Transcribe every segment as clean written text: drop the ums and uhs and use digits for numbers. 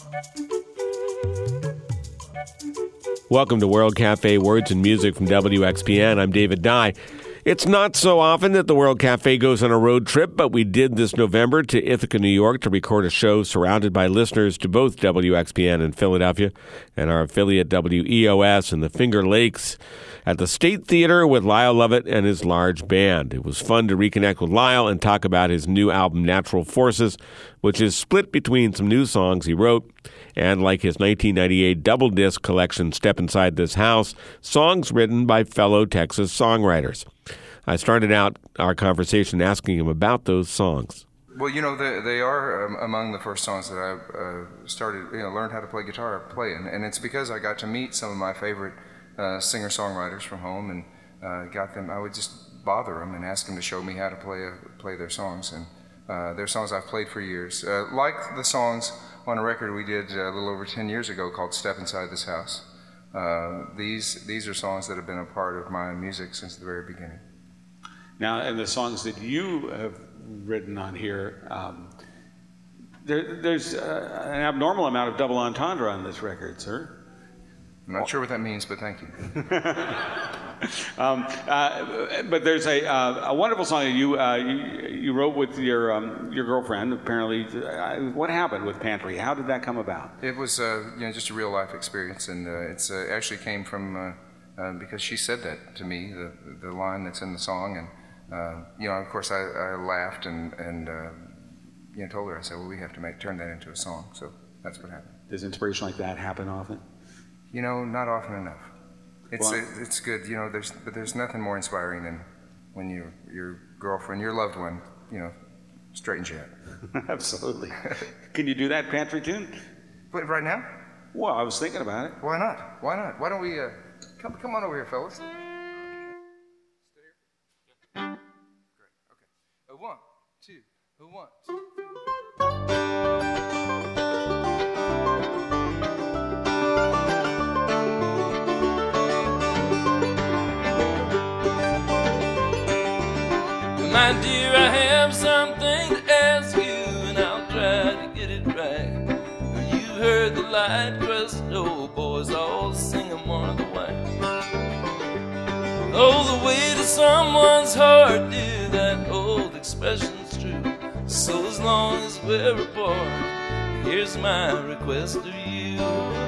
Welcome to World Cafe Words and Music from WXPN. I'm David Dye. It's not so often that the World Cafe goes on a road trip, but we did this November to Ithaca, New York to record a show surrounded by listeners to both WXPN in Philadelphia and our affiliate WEOS in the Finger Lakes at the State Theater with Lyle Lovett and his large band. It was fun to reconnect with Lyle and talk about his new album, Natural Forces, which is split between some new songs he wrote and, like his 1998 double disc collection, Step Inside This House, songs written by fellow Texas songwriters. I started out our conversation asking him about those songs. Well, you know, they are among the first songs that I started, learned how to play guitar playing, and it's because I got to meet some of my favorite singer-songwriters from home, and got them. I would just bother them and ask them to show me how to play their songs, and they're songs I've played for years. Like the songs on a record we did a little over 10 years ago called Step Inside This House. These are songs that have been a part of my music since the very beginning. Now, and the songs that you have written on here, there's an abnormal amount of double entendre on this record, sir. I'm not sure what that means, but thank you. But there's a wonderful song that you wrote with your girlfriend. Apparently, what happened with Pantry? How did that come about? It was just a real life experience, and it's actually came from because she said that to me, the line that's in the song, and of course I laughed and told her, I said, well, we have to turn that into a song. So that's what happened. Does inspiration like that happen often? Not often enough. It's good, but there's nothing more inspiring than when your girlfriend, your loved one, straightens you out. Absolutely. Can you do that Pantry tune? But right now? Well, I was thinking about it. Why not? Why don't we come on over here, fellas? Great. Okay. 1, 2, 1, 2. My dear, I have something to ask you, and I'll try to get it right. You heard the light crust old boys all sing 'em on the way. Oh, the way to someone's heart, dear, that old expression's true. So as long as we're apart, here's my request to you.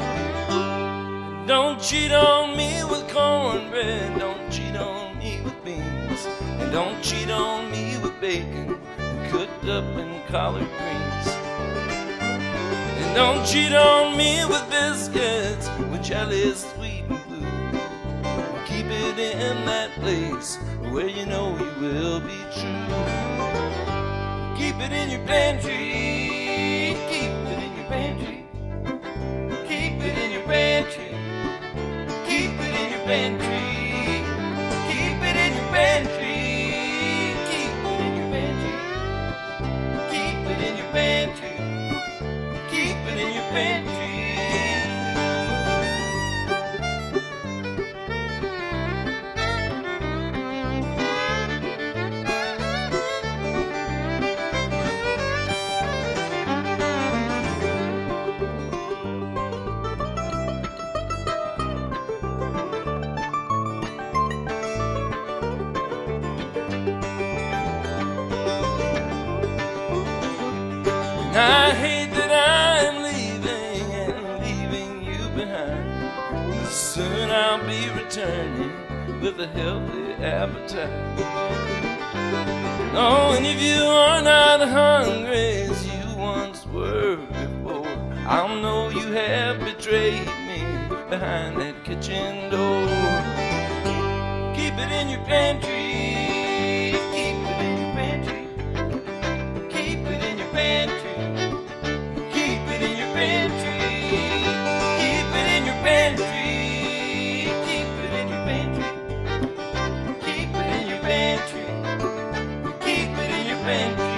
Don't cheat on me with cornbread, don't cheat on me with beans, and don't cheat on me with bacon cooked up in collard greens. And don't cheat on me with biscuits with jelly sweet and blue. Keep it in that place where you know you will be true. Keep it in your pantry, keep it in your pantry, keep it in your pantry. Keep it in your pantry. Keep it in your pantry. Keep it in your pantry. Keep it in your pantry. Keep it in your pantry. I hate that I'm leaving and leaving you behind. But soon I'll be returning with a healthy appetite. Oh, and if you are not hungry as you once were before, I'll know you have betrayed me behind that kitchen door. Keep it in your pantry. Keep it in your pantry. Keep it in your pantry. Keep it in your pantry. Keep it in your pantry. Keep it in your pantry. Keep it in your pantry. Keep it in your pantry.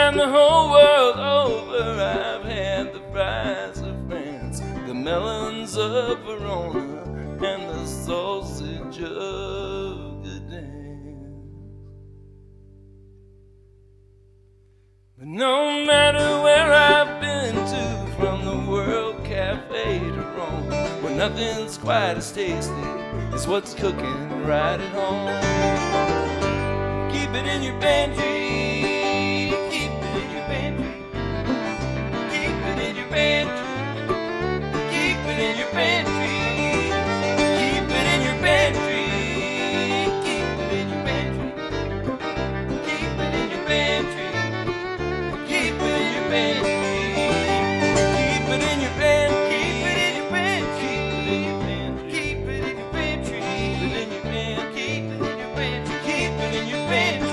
And the whole world over I've had the fries of France, the melons of Verona, and the sausage of Gdansk. But no matter where I've been to, from the World Cafe to Rome, where nothing's quite as tasty as what's cooking right at home. Keep it in your pantry, keep it in your pantry, keep it in your pantry, keep it in your pantry, keep it in your pantry, keep it in your pantry, keep it in your pantry, keep it in your pantry, keep it in your pantry, keep it in your pantry, keep it in your pantry, keep it in your pantry, keep it in your pantry, keep it in your pantry.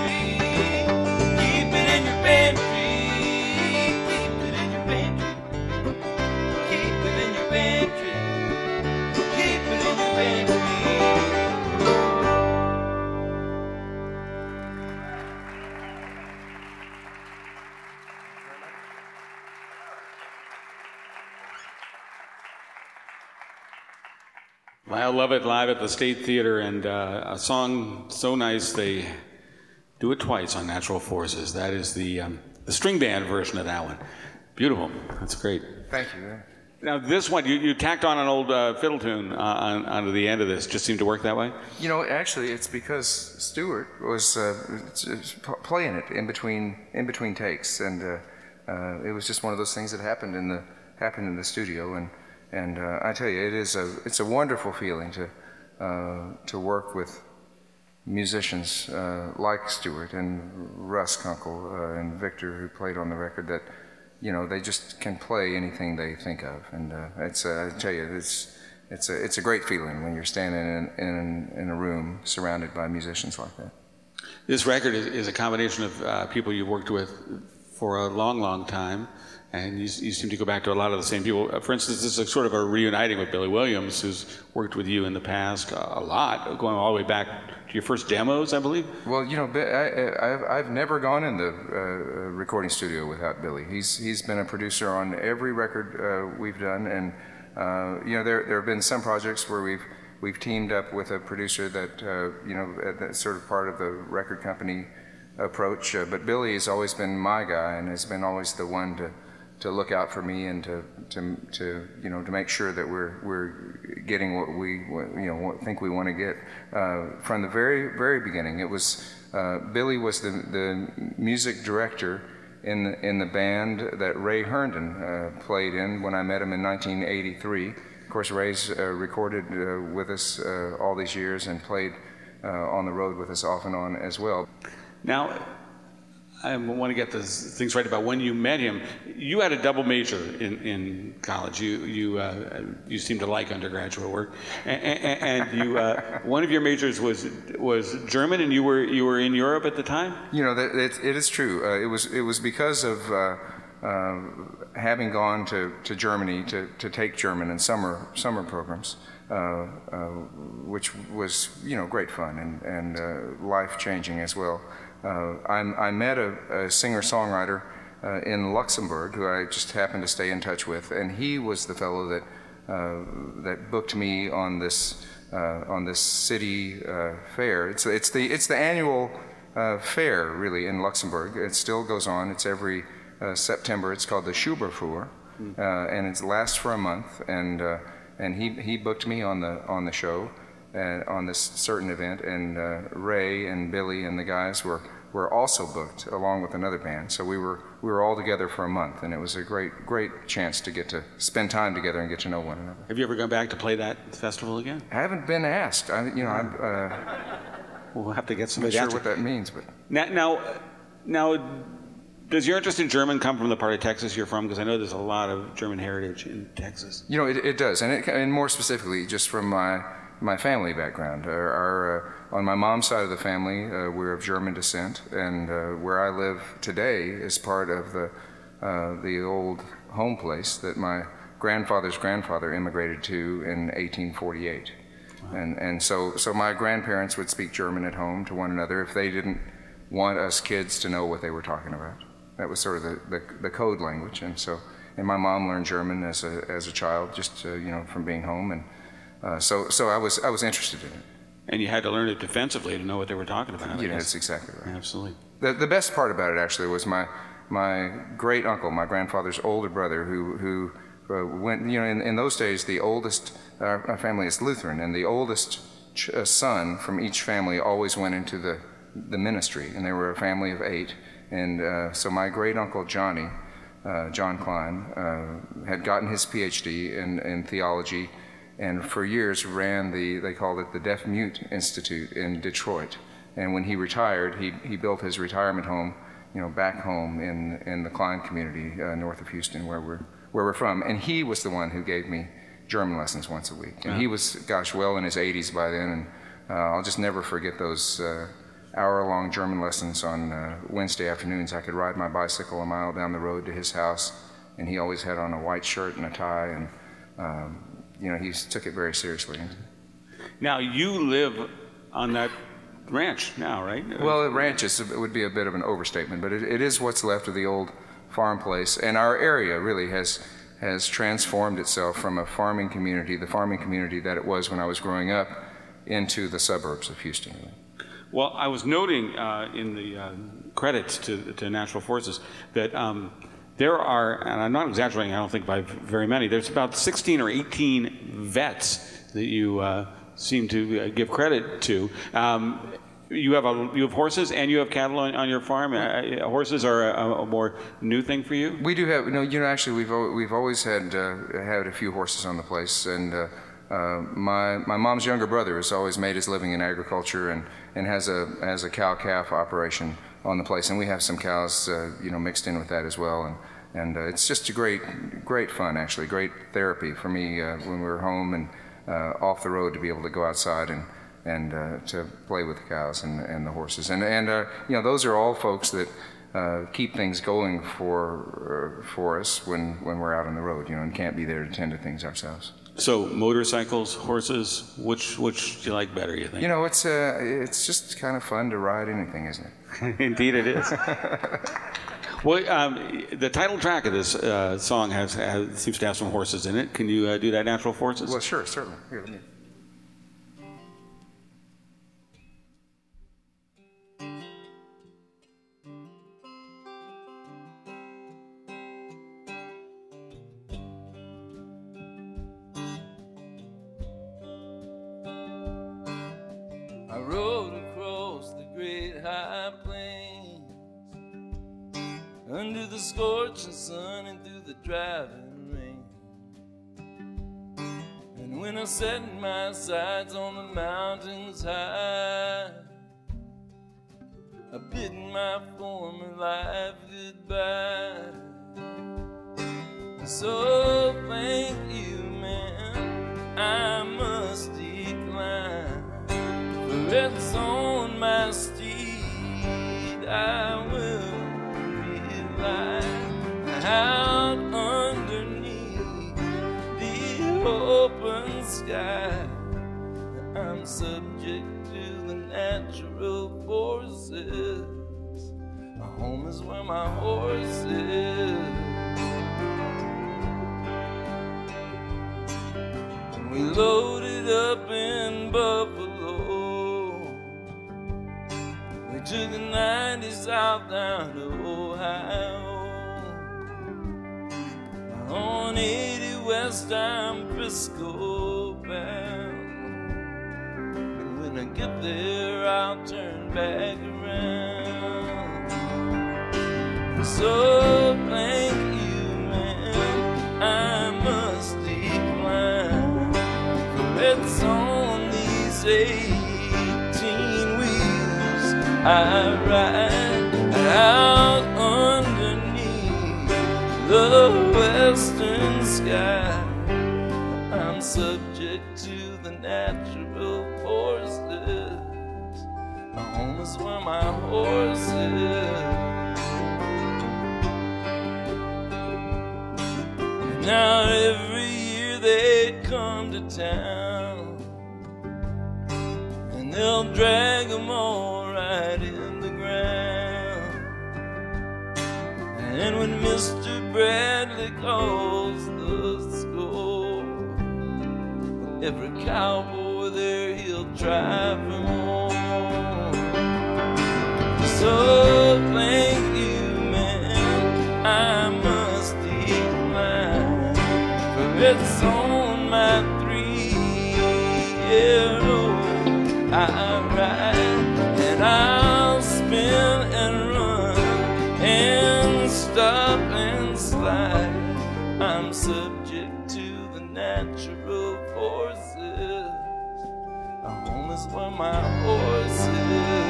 I love it live at the State Theater, and a song so nice they do it twice on Natural Forces. That is the string band version of that one. Beautiful. That's great. Thank you. Now this one, you tacked on an old fiddle tune onto the end of this. Just seemed to work that way? You know, actually, it's because Stuart was playing it in between takes, and it was just one of those things that happened in the studio. And I tell you, it's a wonderful feeling to work with musicians like Stuart and Russ Kunkel and Victor, who played on the record, that they just can play anything they think of. And I tell you, it's a great feeling when you're standing in a room surrounded by musicians like that. This record is a combination of people you've worked with for a long, long time. And you seem to go back to a lot of the same people. For instance, this is sort of a reuniting with Billy Williams, who's worked with you in the past a lot, going all the way back to your first demos, I believe. Well, I've never gone in the recording studio without Billy. He's been a producer on every record we've done, and there have been some projects where we've teamed up with a producer that that's sort of part of the record company approach. But Billy has always been my guy, and has been always the one to look out for me and to make sure that we're getting what we think we want to get from the very, very beginning. It was Billy was the music director in the band that Ray Herndon played in when I met him in 1983. Of course, Ray's recorded with us all these years and played on the road with us off and on as well. Now, I want to get these things right about when you met him. You had a double major in college. You seem to like undergraduate work, and one of your majors was German, and you were in Europe at the time. It is true. It was because of having gone to Germany to take German in summer programs, which was great fun and life changing as well. I met a singer-songwriter in Luxembourg who I just happened to stay in touch with, and he was the fellow that booked me on this city fair. It's the annual fair, really, in Luxembourg. It still goes on. It's every September. It's called the Schuberfuhr, and it lasts for a month. And he booked me on the show. On this certain event, and Ray and Billy and the guys were also booked along with another band. So we were all together for a month, and it was a great chance to get to spend time together and get to know one another. Have you ever gone back to play that festival again? I haven't been asked. We'll have to get somebody. I'm not sure what that means, but now. Does your interest in German come from the part of Texas you're from? Because I know there's a lot of German heritage in Texas. It does, and more specifically, just from my family background. On my mom's side of the family, we're of German descent, and where I live today is part of the old home place that my grandfather's grandfather immigrated to in 1848. Wow. And so my grandparents would speak German at home to one another if they didn't want us kids to know what they were talking about. that was sort of the code language. And my mom learned German as a child, just from being home, and so I was interested in it. And you had to learn it defensively to know what they were talking about. Yeah, that's exactly right. Absolutely. The best part about it actually was my great uncle, my grandfather's older brother, who went. In those days, the oldest our family is Lutheran, and the oldest son from each family always went into the ministry, and they were a family of 8. And so my great uncle Johnny, John Klein, had gotten his PhD in theology, and for years ran they called it the Deaf Mute Institute in Detroit. And when he retired, he built his retirement home, back home in the Klein community north of Houston, where we're from. And he was the one who gave me German lessons once a week. And he was, well in his 80s by then. And I'll just never forget those hour-long German lessons on Wednesday afternoons. I could ride my bicycle a mile down the road to his house, and he always had on a white shirt and a tie, and he took it very seriously. Now you live on that ranch now, right? Well, the ranch would be a bit of an overstatement, but it is what's left of the old farm place, and our area really has transformed itself from a farming community, the farming community that it was when I was growing up, into the suburbs of Houston. Well, I was noting in the credits to Natural Forces that there are, and I'm not exaggerating, I don't think by very many, there's about 16 or 18 vets that you seem to give credit to. You have horses and you have cattle on your farm. Horses are a more new thing for you. We do have actually we've always had a few horses on the place, and my mom's younger brother has always made his living in agriculture and has a cow-calf operation on the place, and we have some cows mixed in with that as well, and it's just a great fun, actually, great therapy for me when we're home and off the road to be able to go outside and to play with the cows and the horses, and those are all folks that keep things going for us when we're out on the road, and can't be there to tend to things ourselves. So motorcycles, horses, which do you like better, you think? It's just kind of fun to ride anything, isn't it? Indeed it is. Well, the title track of this song seems to have some horses in it. Can you do that, Natural Forces? Well, sure, certainly. Here, let me... I rode across the great high plains, under the scorching sun and through the driving rain. And when I set my sights on the mountains high, I bid my former life goodbye. So thank you, man, I must decline. For it's on my steed I will rely, out underneath the open sky. I'm subject to the natural forces. My home is where my horse is. We loaded up in Buffalo, we took the 90 south down to Ohio. On 80 west I'm Frisco bound, and when I get there I'll turn back around. So thank you, man, I must decline. It's on these 18 wheels I ride, out underneath the western sky. I'm subject to the natural forces. My home is where my horse is. Now every year they come to town, and they'll drag them all right in the ground. And when Mr. Bradley calls the score, every cowboy there, he'll drive for more. So thank you, man, I must decline, for it's on my 3-year-old I ride, and I'll spin and run and stop and slide. I'm subject to the natural forces. A home is where my horse is.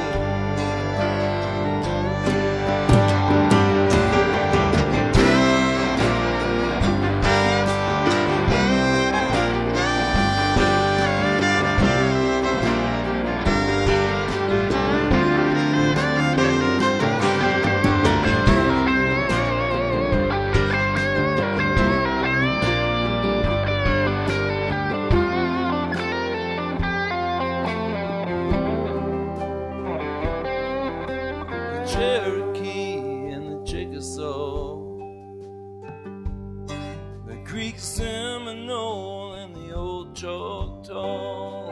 Cherokee and the Chickasaw, the Creek Seminole and the old Choctaw,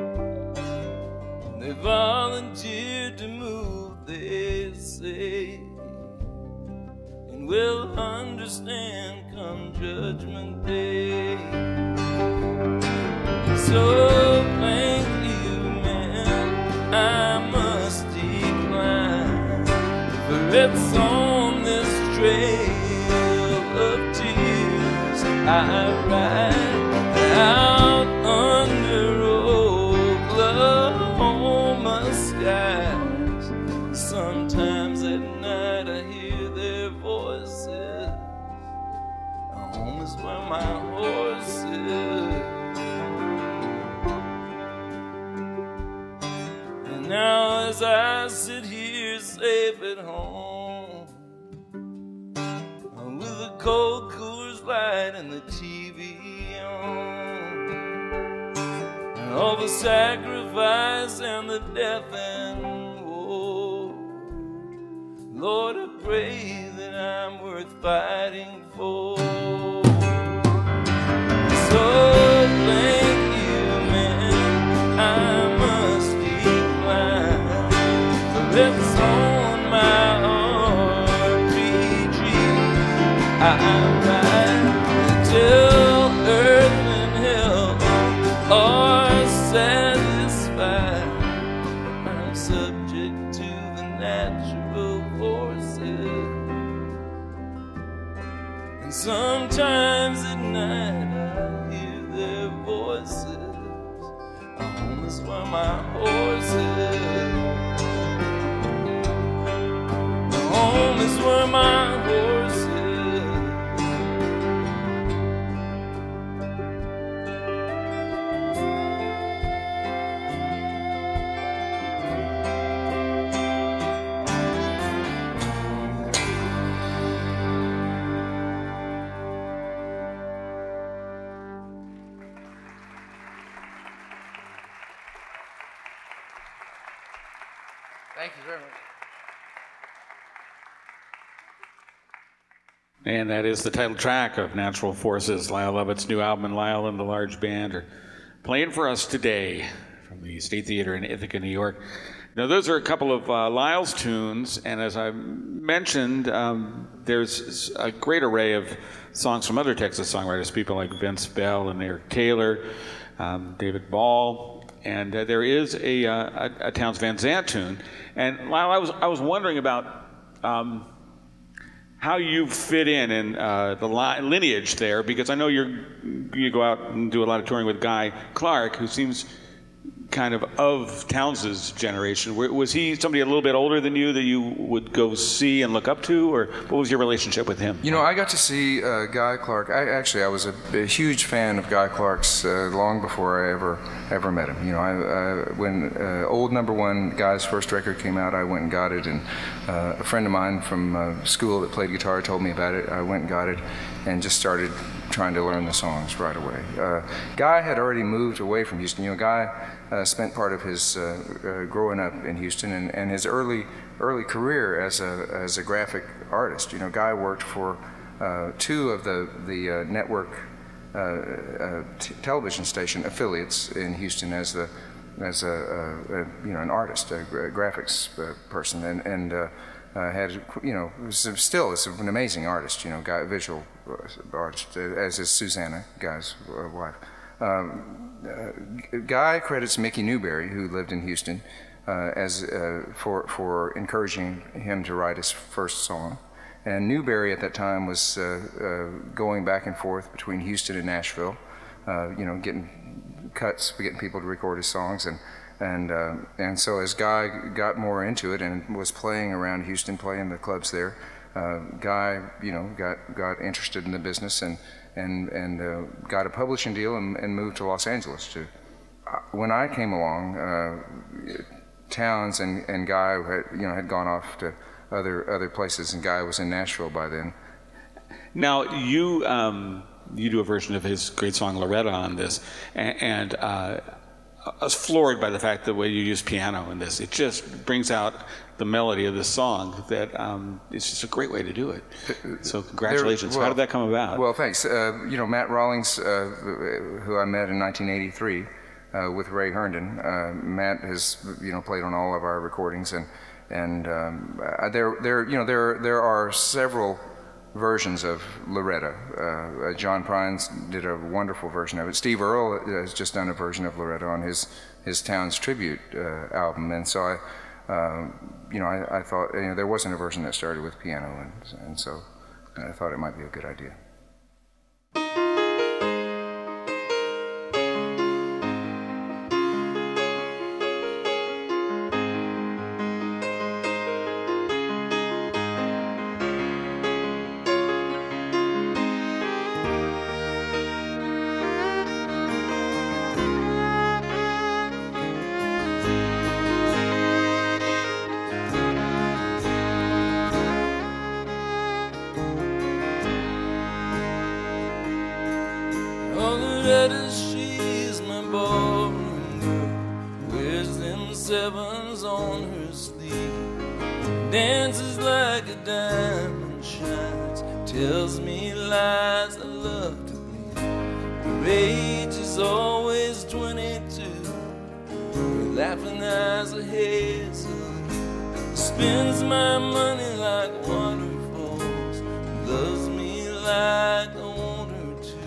they volunteered to move, they say, and will understand come Judgment Day. So thank you, man, I must decline, for it's on this trail of tears I ride out under Oklahoma skies. Sometimes at night I hear their voices. Home is where my horse is. And now as I sit here safe at home, with a cold Coors Light and the TV on, and all the sacrifice and the death and war, Lord, I pray that I'm worth fighting for. So thank you, man, I must decline, for it's on my RPG I ride till earth and hell are satisfied. I'm subject to the natural forces, and sometimes at night I hear their voices. A home is where my horse is. A home is where my horse is. Thank you very much. And that is the title track of Natural Forces, Lyle Lovett's new album, and Lyle and the Large Band are playing for us today from the State Theater in Ithaca, New York. Now, those are a couple of Lyle's tunes, and as I mentioned, there's a great array of songs from other Texas songwriters, people like Vince Bell and Eric Taylor, David Ball, and there is a Townes Van Zandt tune. And Lyle, I was wondering about how you fit in the lineage there, because I know you go out and do a lot of touring with Guy Clark, who seems kind of Townes' generation. Was he somebody a little bit older than you that you would go see and look up to, or what was your relationship with him? You know, I got to see Guy Clark. I was a huge fan of Guy Clark's long before I ever met him. You know, when Old Number One, Guy's first record came out, I went and got it, and a friend of mine from school that played guitar told me about it. I went and got it and just started trying to learn the songs right away. Guy had already moved away from Houston. You know, Guy spent part of his growing up in Houston, and his early early career as a graphic artist. You know, Guy worked for two of the network television station affiliates in Houston as a you know, an artist, a graphics person, and had, you know, still is an amazing artist. You know, Guy, visual artist, as is Susanna, Guy's wife. Guy credits Mickey Newberry, who lived in Houston, for encouraging him to write his first song. And Newberry at that time was going back and forth between Houston and Nashville, you know, getting cuts, getting people to record his songs, and so as Guy got more into it and was playing around Houston, playing the clubs there, Guy, you know, got interested in the business and got a publishing deal and moved to Los Angeles. When I came along, Townes and Guy had gone off to other places, and Guy was in Nashville by then. Now you do a version of his great song Loretta on this, and I was floored by the fact the way you use piano in this. It just brings out the melody of this song. That it's just a great way to do it. So congratulations. How did that come about? Well, thanks. You know, Matt Rawlings, who I met in 1983 with Ray Herndon. Matt has, you know, played on all of our recordings, and there are several versions of Loretta. John Prines did a wonderful version of it. Steve Earle has just done a version of Loretta on his Townes tribute album, and so I thought, you know, there wasn't a version that started with piano, and so I thought it might be a good idea. She's my ballroom girl, wears them sevens on her sleeve, dances like a diamond shines, tells me lies I love to believe. Her age is always 22, her laughing eyes are hazel, spends my money like waterfalls, loves me like I want her to.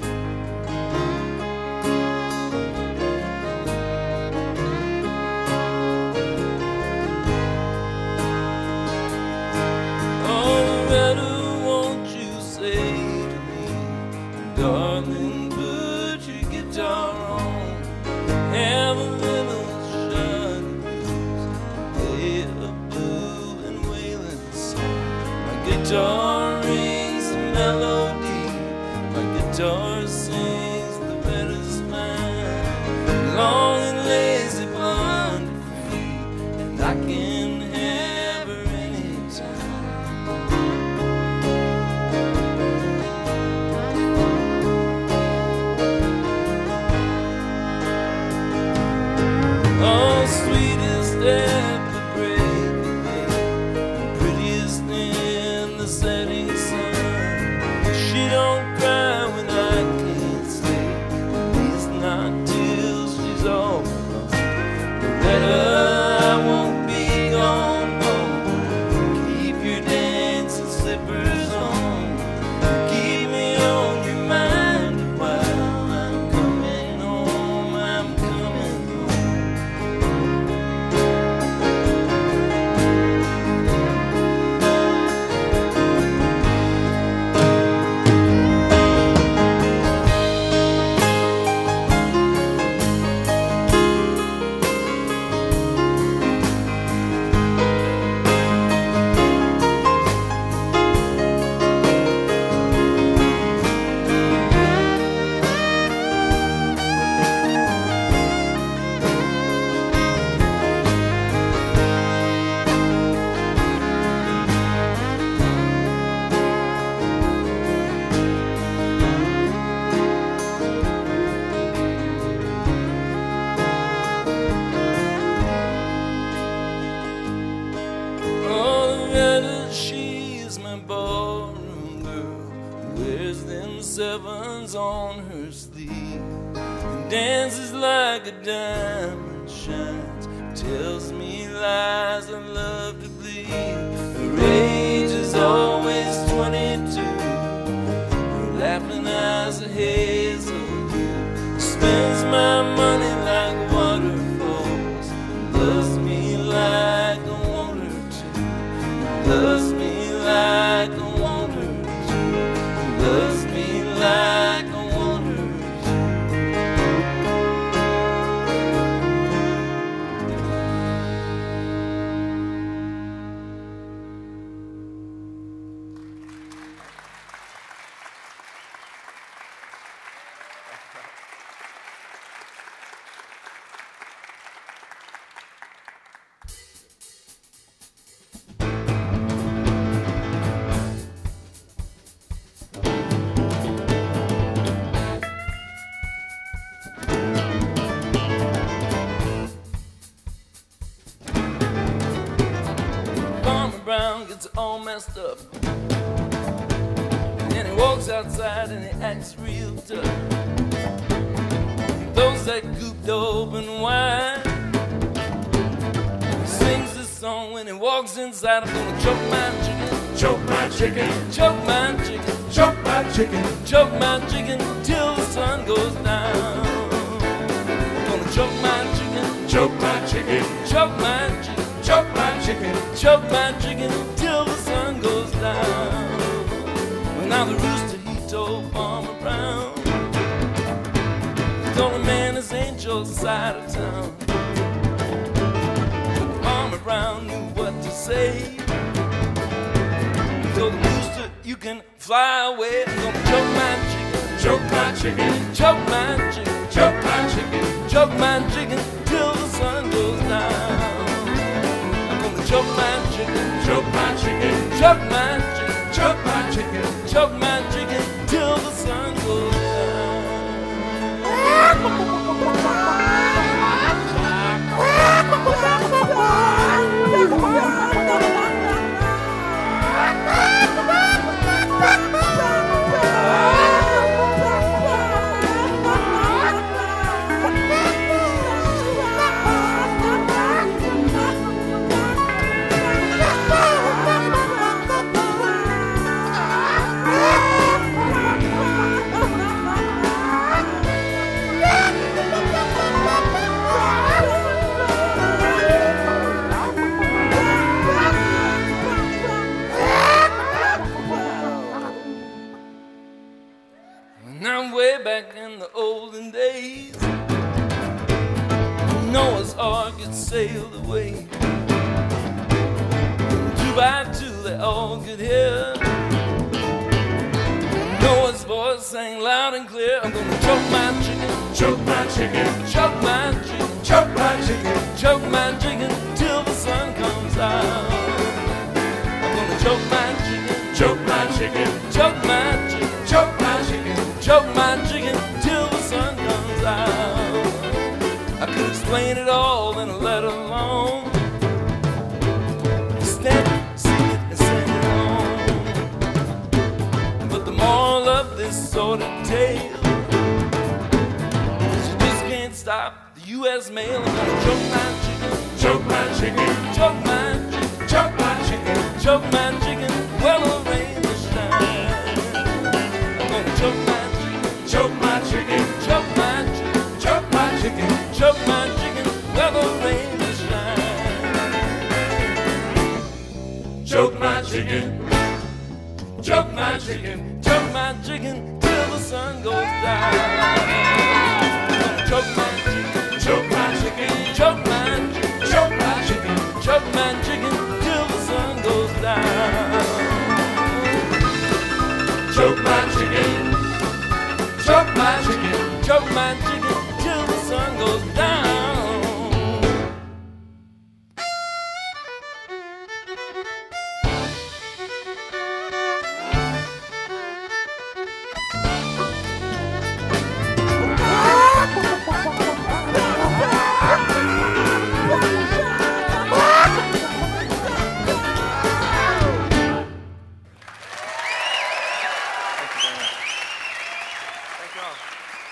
Darling, put your guitar on, have a little shot of blues, play a blue and wailing song. My guitar rings a melody, my guitar sings the reddest line, long and lazy blonde feet, and I can have her anytime. Oh, sweetest at the break of day, prettiest in the setting sun. She don't cry when I can't stay, at least not till she's all gone. Loretta, I won't be gone long. Keep your dancing slippers on, keep me on your mind a while. I'm coming home, I'm coming home. sevens on her sleeve, and dances like a diamond shines, tells me lies I love to believe. Her age is always 22, her laughing eyes are hazel hue, spends my money like waterfalls, loves me like I want her to, loves me like I want her to, loves me like I want her to. Gets all messed up, and he walks outside and he acts real tough. He throws that gooped open wide, he sings this song when he walks inside. I'm gonna choke my chicken, choke my chicken, choke my chicken, choke my chicken, choke my chicken till the sun goes down. I'm gonna choke my chicken, choke my chicken, choke my chicken, choke my chicken, choke my chicken till the sun goes down. Well, now the rooster, he told Farmer Brown, he told a man this ain't your side of town. But Farmer Brown knew what to say. He told the rooster, you can fly away. I'm gonna choke my chicken, choke my chicken, choke my chicken, choke my chicken, choke my chicken till the sun goes down. Choke my chicken, choke my chicken, choke my chicken, choke my chicken, choke my chicken till the sun goes back in the olden days, Noah's Ark had sailed away. 2 by 2 they all could hear Noah's voice sang loud and clear. I'm gonna choke my chicken, choke my chicken, choke my chicken, choke my chicken, choke my chicken till the sun comes out. I'm gonna choke my chicken, choke my chicken, choke my chicken, choke my chicken, choke my chicken till the sun comes out. I could explain it all in a letter long, stamp it, seal it, and send it on. But the moral of this sort of tale is you just can't stop the U.S. mail. I'm gonna choke my chicken, choke my chicken, choke my chicken, choke my chicken, choke my chicken, well the rain will shine. I'm gonna choke my choke my chicken, choke my chicken, choke my chicken, choke my chicken, where the rain will shine. Choke my chicken, choke my chicken, choke my chicken till the sun goes down. Choke my chicken, choke my chicken, choke my chicken, choke my chicken, choke my chicken till the sun goes down. Choke my chicken, choke my chicken, choke my chicken till the sun goes down.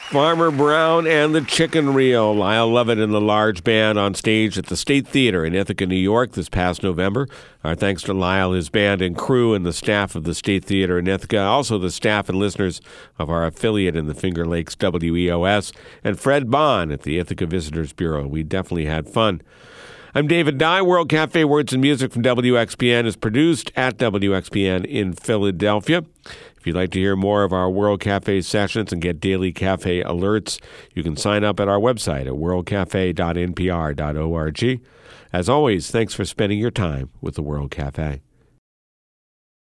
Farmer Brown and the Chicken Reel. Lyle Lovett and the Large Band on stage at the State Theater in Ithaca, New York this past November. Our thanks to Lyle, his band and crew, and the staff of the State Theater in Ithaca, also the staff and listeners of our affiliate in the Finger Lakes, WEOS, and Fred Bond at the Ithaca Visitors Bureau. We definitely had fun. I'm David Dye. World Cafe Words and Music from WXPN is produced at WXPN in Philadelphia. If you'd like to hear more of our World Cafe sessions and get daily cafe alerts, you can sign up at our website at worldcafe.npr.org. As always, thanks for spending your time with the World Cafe.